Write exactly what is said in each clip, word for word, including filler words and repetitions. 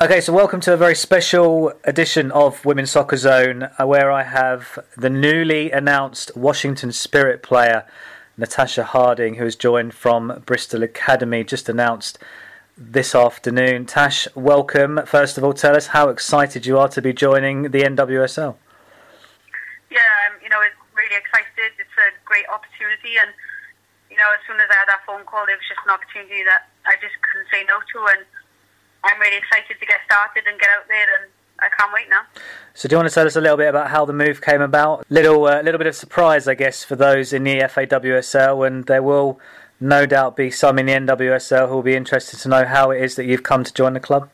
Okay, so welcome to a very special edition of Women's Soccer Zone, uh, where I have the newly announced Washington Spirit player, Natasha Harding, who has joined from Bristol Academy, just announced this afternoon. Tash, welcome. First of all, tell us how excited you are to be joining the N W S L. Yeah, um, you know, it's really excited. It's a great opportunity, and you know, as soon as I had that phone call, it was just an opportunity that I just couldn't say no to, and I'm really excited to get started and get out there, and I can't wait now. So do you want to tell us a little bit about how the move came about? Little uh, little bit of surprise, I guess, for those in the F A W S L, and there will no doubt be some in the N W S L who will be interested to know how it is that you've come to join the club.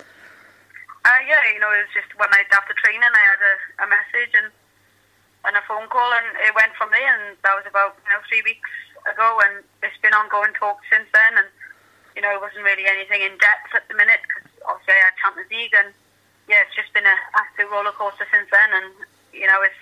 Uh, yeah, you know, it was just one night after training, I had a, a message and, and a phone call, and it went from there, and that was about you know three weeks ago, and it's been ongoing talks since then, and you know, it wasn't really anything in depth at the minute because obviously I had Champions League, and yeah, it's just been an absolute roller coaster since then. And you know, it's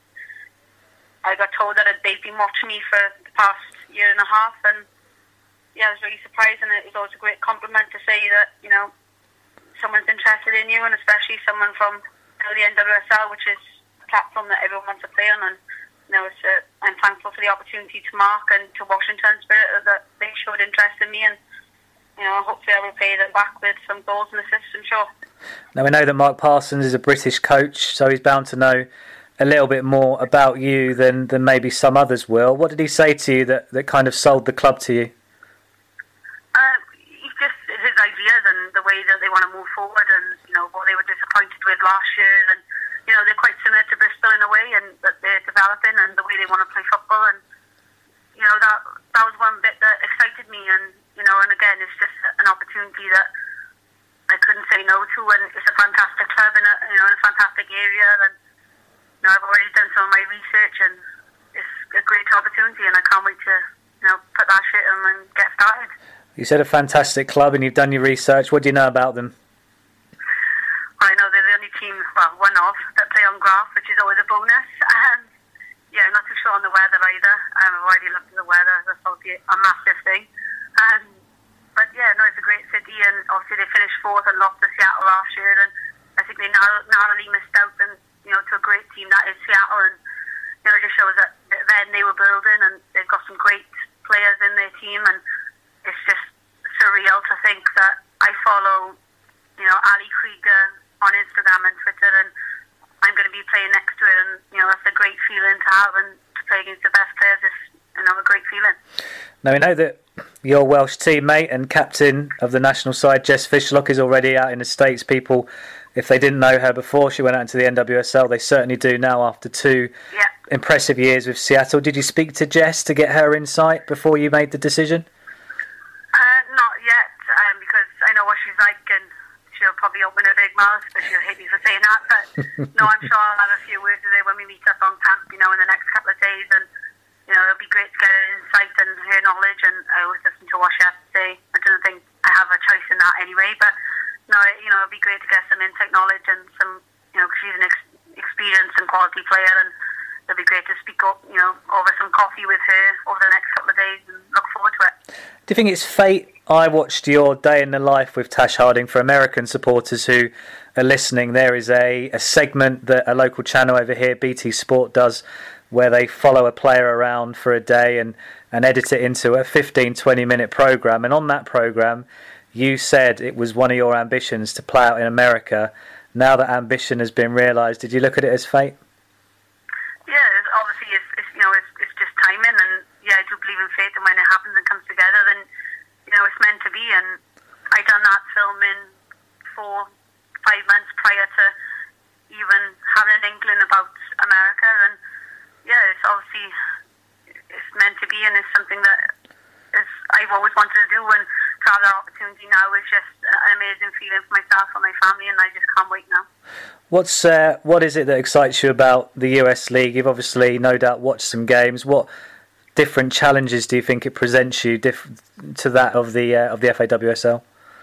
I got told that they've been watching me for the past year and a half, and yeah, I was really surprised, and it was always a great compliment to say that you know someone's interested in you, and especially someone from you know, the N W S L, which is a platform that everyone wants to play on. And you know, it's a, I'm thankful for the opportunity to Mark and to Washington Spirit that they showed interest in me, and you know, hopefully I will pay them back with some goals and assists, I'm sure. Now, we know that Mark Parsons is a British coach, so he's bound to know a little bit more about you than, than maybe some others will. What did he say to you that, that kind of sold the club to you? Uh, he's just his ideas and the way that they want to move forward, and you know what they were disappointed with last year, and you know they're quite similar to Bristol in a way, and that they're developing, and the way they want to play football, and you know that that was one bit that excited me. And you know, and again, it's just an opportunity that I couldn't say no to, and it's a fantastic club in a, you know, in a fantastic area, and you know, I've already done some of my research, and it's a great opportunity, and I can't wait to, you know, put that shit in and get started. You said a fantastic club, and you've done your research. What do you know about them? Well, I know they're the only team, well, one of, that play on grass, which is always a bonus. And yeah, I'm not too sure on the weather either. Um, I've already looked at the weather. That's obviously a massive thing. Um, but yeah, no, it's a great city, and obviously they finished fourth and lost to Seattle last year, and I think they narrow, narrowly missed out, and you know, to a great team that is Seattle, and you know, it just shows that then they were building, and they've got some great players in their team, and it's just surreal to think that I follow, you know, Ali Krieger on Instagram and Twitter, and I'm going to be playing next to it, and you know, that's a great feeling to have, and to play against the best players is, you know, a great feeling. Now, we know that your Welsh teammate and captain of the national side, Jess Fishlock, is already out in the States. People, if they didn't know her before she went out into the N W S L, they certainly do now after two yeah. impressive years with Seattle. Did you speak to Jess to get her insight before you made the decision? Uh, not yet, um, because I know what she's like, and she'll probably open her big mouth, but she'll hate me for saying that. But no, I'm sure I'll have a few words with her when we meet up on camp, you know, in the next couple of days, and you know, it'll be great to get her insight and her knowledge, and I always listen to what she has to say. I don't think I have a choice in that anyway, but no, you know, it'll be great to get some insight knowledge and some, you know, because she's an ex- experienced and quality player, and it'll be great to speak up, you know, over some coffee with her over the next couple of days, and look forward to it. Do you think it's fate? I watched your day in the life with Tash Harding. For American supporters who are listening, there is a, a segment that a local channel over here, B T Sport, does where they follow a player around for a day and, and edit it into a fifteen, twenty minute programme. And on that programme, you said it was one of your ambitions to play out in America. Now that ambition has been realised, did you look at it as fate? Yeah, it's, obviously it's, it's you know it's, it's just timing, and yeah, I do believe in fate, and when it happens and comes together, then you know it's meant to be. And I done that filming four, five months prior to even having an inkling about America, and yeah, it's obviously it's meant to be, and it's something that is I've always wanted to do, and to have that opportunity now is just an amazing feeling for myself and my family, and I just can't wait now. What's uh, what is it that excites you about the U S League? You've obviously no doubt watched some games. What different challenges do you think it presents you diff- to that of the uh, of the F A W S L?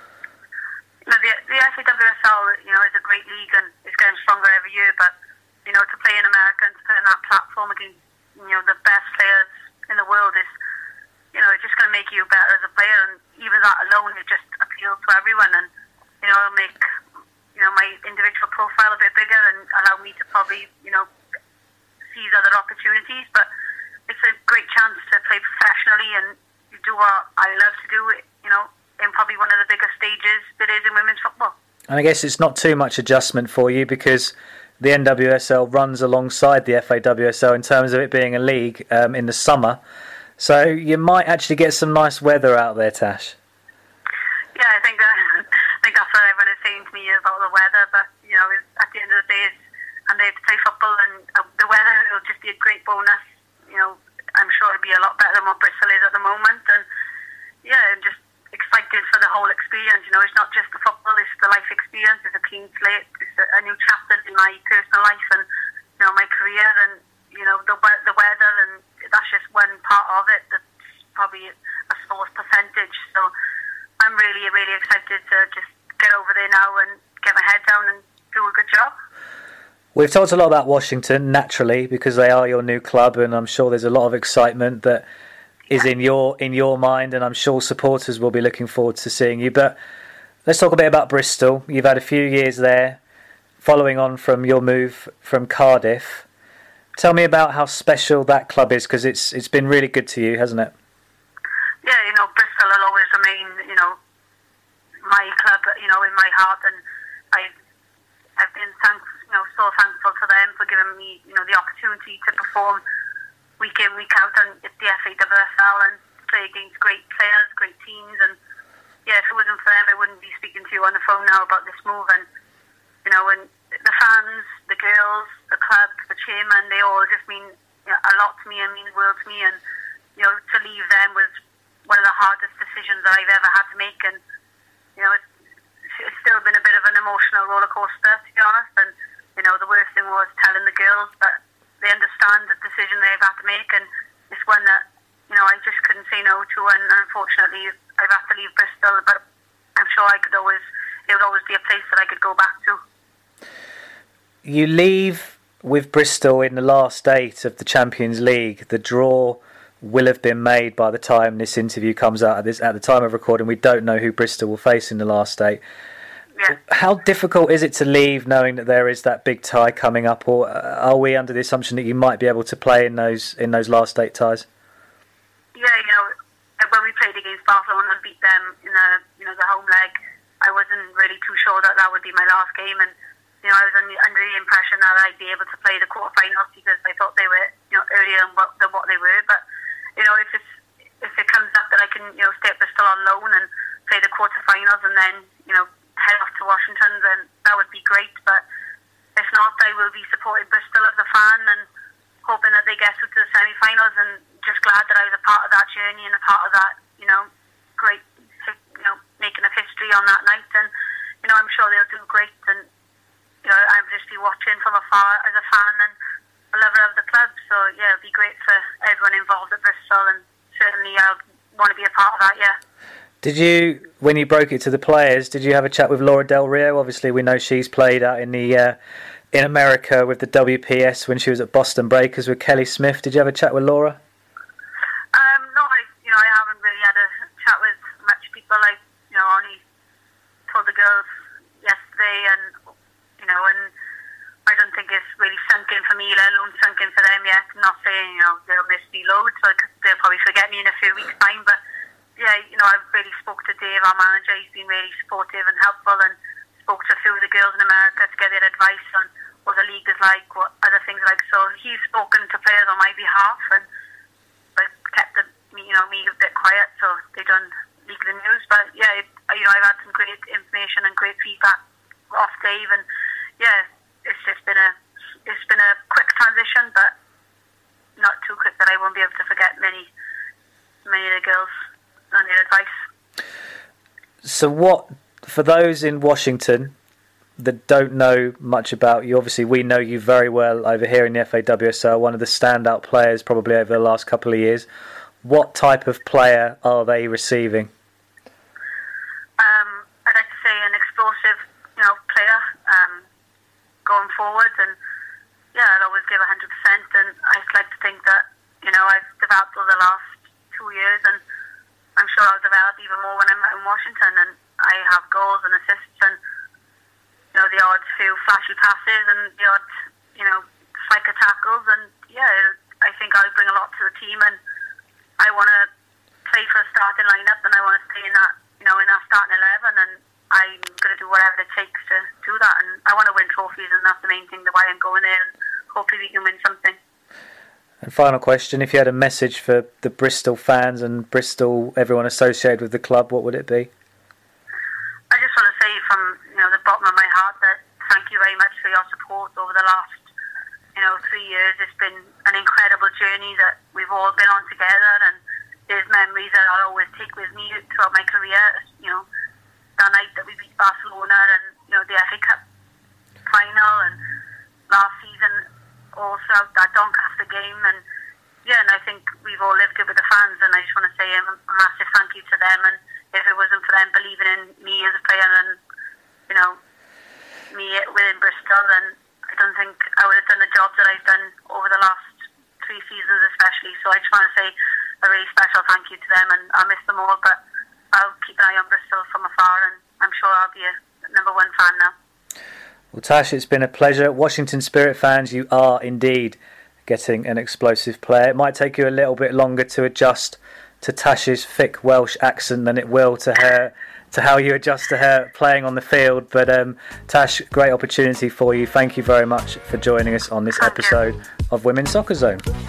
You know, the, the F A W S L, you know, is a great league, and it's getting stronger every year, but you know, to play in America and to play on that platform against, you know, the best players in the world is, you know, it's just going to make you better as a player, and even that alone, it just appeals to everyone, and you know, it'll make you know, my individual profile a bit bigger and allow me to probably, you know, seize other opportunities. But it's a great chance to play professionally and do what I love to do, you know, in probably one of the biggest stages there is in women's football. And I guess it's not too much adjustment for you because the N W S L runs alongside the F A W S L in terms of it being a league um, in the summer. So you might actually get some nice weather out there, Tash. Yeah, I think, uh, I think that's what everyone is saying to me about the weather. But, you know, at the end of the day, it's, I'm there to play football, and uh, the weather will just be a great bonus. You know, I'm sure it'll be a lot better than what Bristol is at the moment. And, yeah, I'm just excited for the whole experience. You know, it's not just the football, it's the life experience. It's a clean slate. It's a, a new chapter in my personal life and, you know, my career. And, you know, the, the weather, and that's just one part of it. That's probably a small percentage. So I'm really, really excited to just get over there now and get my head down and do a good job. We've talked a lot about Washington, naturally, because they are your new club, and I'm sure there's a lot of excitement that is in your in your mind, and I'm sure supporters will be looking forward to seeing you. But let's talk a bit about Bristol. You've had a few years there, following on from your move from Cardiff. Tell me about how special that club is, because it's it's been really good to you, hasn't it? Yeah, you know, Bristol will always remain, you know, my club, you know, in my heart, and I've, I've been thankful, you know, so thankful for them for giving me, you know, the opportunity to perform week in, week out on the F A W S L and play against great players, great teams. And yeah, if it wasn't for them, I wouldn't be speaking to you on the phone now about this move. And, you know, and the fans, the girls, the club, the chairman, they all just mean, you know, a lot to me and mean the world to me. And, you know, to leave them was one of the hardest decisions that I've ever had to make. And, you know, it's, it's still been a bit of an emotional roller coaster, to be honest. And, you know, the worst thing was telling the girls that they understand the decision they've had to make, and it's one that, you know, I just couldn't say no to, and unfortunately I've had to leave Bristol, but I'm sure I could always, it would always be a place that I could go back to. You leave with Bristol in the last eight of the Champions League. The draw will have been made by the time this interview comes out. At, this, at the time of recording, we don't know who Bristol will face in the last eight. Yeah. How difficult is it to leave knowing that there is that big tie coming up, or are we under the assumption that you might be able to play in those in those last eight ties? Yeah, you know, when we played against Barcelona and beat them in the, you know, the home leg, I wasn't really too sure that that would be my last game, and, you know, I was under, under the impression that I'd be able to play the quarterfinals because I thought they were, you know, earlier than what, than what they were. But, you know, if it's if it comes up that I can, you know, stay at Bristol on loan and play the quarterfinals and then, you know, head off to Washington, then that would be great. But if not, I will be supporting Bristol as a fan and hoping that they get through to the semi-finals, and just glad that I was a part of that journey and a part of that, you know, great, you know, making of history on that night. And, you know, I'm sure they'll do great, and, you know, I'm just be watching from afar as a fan and a lover of the club. So, yeah, it'll be great for everyone involved at Bristol, and certainly I'll want to be a part of that, yeah. Did you, when you broke it to the players, did you have a chat with Laura Del Rio? Obviously, we know she's played out in the uh, in America with the W P S when she was at Boston Breakers with Kelly Smith. Did you have a chat with Laura? Um, no, I, you know, I haven't really had a chat with much people. I, you know, only told the girls yesterday, and, you know, and I don't think it's really sunk in for me, let alone sunk in for them yet. I'm not saying, you know, they'll miss me loads, so they'll probably forget me in a few weeks' time, but yeah, you know, I've really spoke to Dave, our manager. He's been really supportive and helpful, and spoke to a few of the girls in America to get their advice on what the league is like, what other things like. So he's spoken to players on my behalf, and but kept the, you know, me a bit quiet, so they don't leak the news. But yeah, it, you know, I've had some great information and great feedback off Dave, and yeah, it's just been a it's been a quick transition, but not too quick that I won't be able to forget many many of the girls and their advice. So what, for those in Washington that don't know much about you, obviously we know you very well over here in the F A W S L, one of the standout players probably over the last couple of years. What type of player are they receiving? Um, I'd like to say an explosive, you know, player um, going forward, and yeah, I'd always give one hundred percent, and I'd like to think that, you know, I've developed over the last two years, and I'm sure I'll develop even more when I'm out in Washington, and I have goals and assists and, you know, the few flashy passes and the odd, you know, spiker tackles, and yeah, I think I'll bring a lot to the team, and I want to play for a starting lineup, and I want to stay in that, you know, in that starting eleven, and I'm going to do whatever it takes to do that, and I want to win trophies, and that's the main thing, the why I'm going there, and hopefully we can win something. And final question, if you had a message for the Bristol fans and Bristol, everyone associated with the club, what would it be? I just want to say from, you know, the bottom of my heart that thank you very much for your support over the last, you know, three years. It's been an incredible journey that we've all been on together, and there's memories that I'll always take with me throughout my career. You know, that night that we beat Barcelona, and, you know, the F A Cup final, and last season also that Doncaster game, and yeah, and I think we've all lived it with the fans, and I just want to say a massive thank you to them, and if it wasn't for them believing in me as a player and, you know, me within Bristol, then I don't think I would have done the job that I've done over the last three seasons especially. So I just want to say a really special thank you to them, and I miss them all, but I'll keep an eye on Bristol from afar, and I'm sure I'll be a number one fan now. Well, Tash, it's been a pleasure. Washington Spirit fans, you are indeed getting an explosive player. It might take you a little bit longer to adjust to Tash's thick Welsh accent than it will to her, to how you adjust to her playing on the field. But um, Tash, great opportunity for you. Thank you very much for joining us on this episode of Women's Soccer Zone.